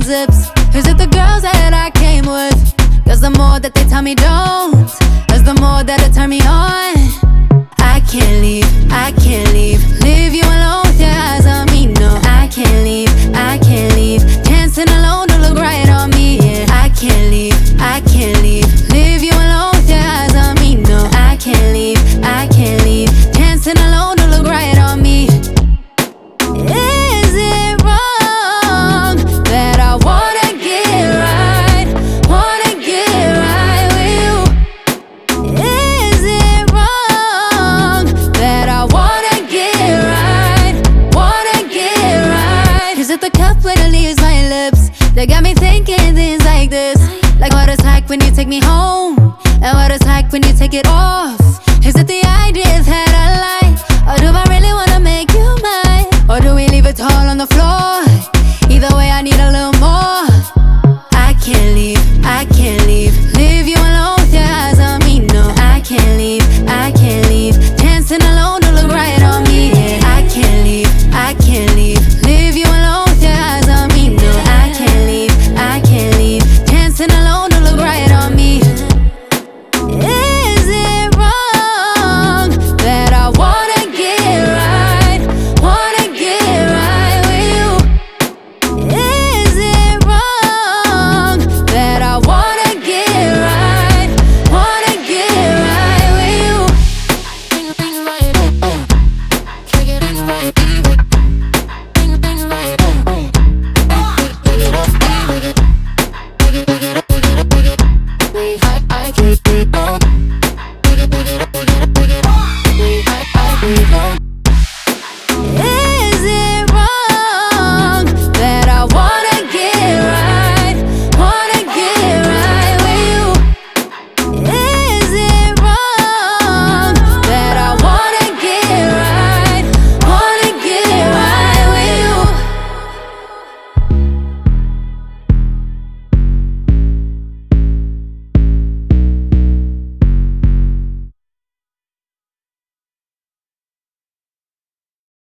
man's lips? Is it the girls that I came with? Cause the more that they tell me don't, is the more that it turn me on. I can't leave, I can't leave. Leave you alone with your eyes on me, no. I can't leave, I can't leave. Dancing alone to look right on me, yeah. I can't leave, I can't leave. Leave you alone with your eyes on me, no. I can't leave, I can't leave. Dancing alone to look right on me. Is it wrong that I wanna get right? Wanna get right with you? Is it wrong that I wanna get right? Wanna get right? Is it the cup when it leaves my lips that got me thinking things like this? Like what it's like when you take me home, and what it's like when you take it off.